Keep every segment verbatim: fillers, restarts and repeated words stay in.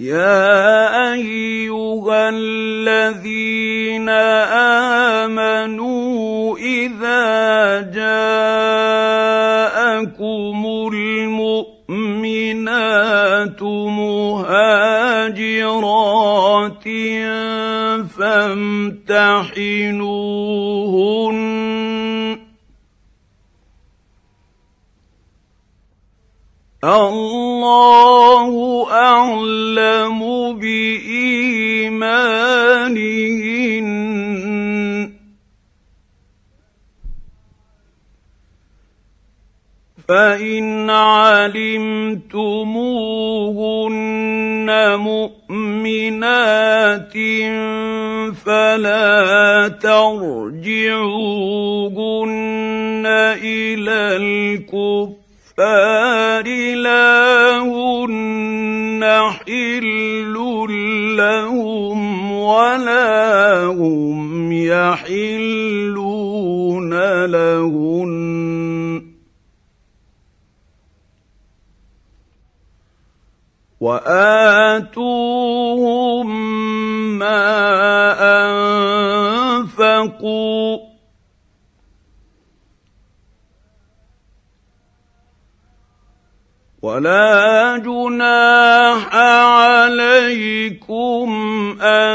يا ايها الذين امنوا اذا جاءكم المؤمنات مهاجرات فامتحنوهن الله اعلم بايمانهن فان علمتموهن مؤمنات فلا ترجعوهن الى الكفر الكفار لا هن حل لهم ولا هم يحلون لهن وآتوهم ما أنفقوا ولا جناح عليكم أن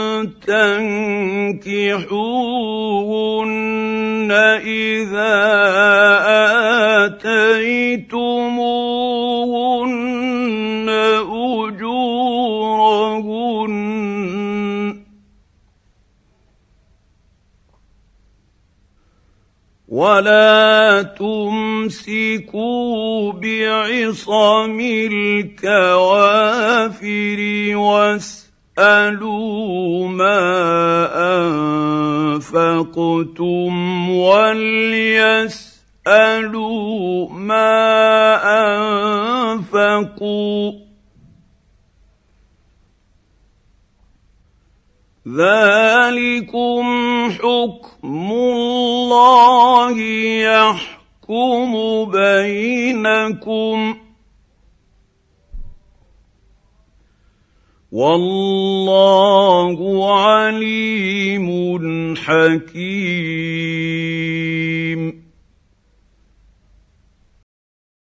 تنكحوهن إذا آتيتموهن أجورهن ولا تمسكوا بعصم الكوافر واسألوا ما أنفقتم وليسألوا ما أنفقوا ذلكم حكم الله يحكم بينكم والله عليم حكيم